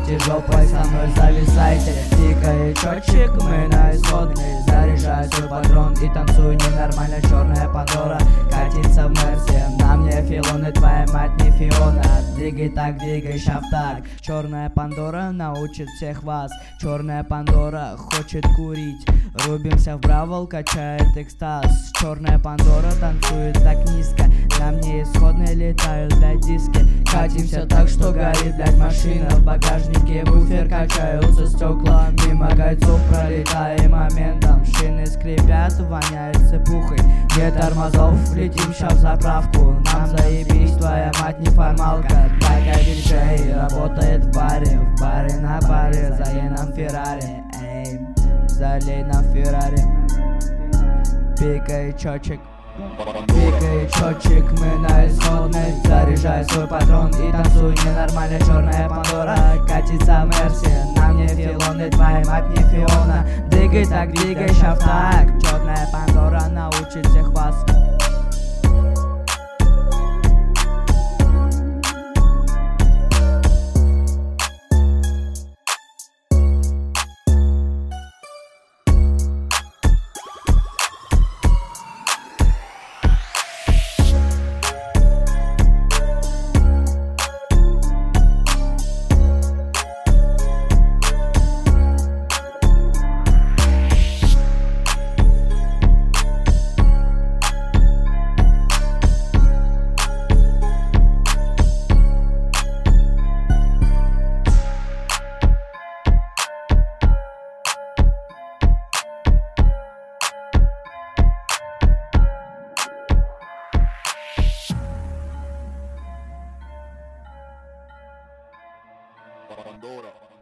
Крутите жопой, со мной зависайте. Тикает счетчик, мы на исходной. Заряжаю свой патрон и танцую ненормально. Черная Пандора катится в Мерсе. На мне Филон и твоя мать не Фиона. Двигай так, двигай, шаг так. Черная Пандора научит всех вас. Черная Пандора хочет курить. Рубимся в бравл, качает экстаз. Черная Пандора танцует так низко. На мне исходные летают, блядь, диски. Катимся так, что горит, блядь, машина. В багажнике буфер, качаются стекла. Мимо гайцов пролетаем моментом. Шины скрипят, воняет цепухой. Нет тормозов, летим ща в заправку. Нам заебись, твоя мать неформалка. Такая диджей работает в баре на баре. Залей нам Феррари, эй, залей нам Феррари. Пикает счетчик. Пикает счетчик, мы на исходной. Заряжаю свой патрон и танцую ненормально. Черная Пандора катится в Мерсе. На мне Филон и твоя мать не Фиона. Двигай так, двигай, шаг так. Черная Пандора научит всех вас. Pandora.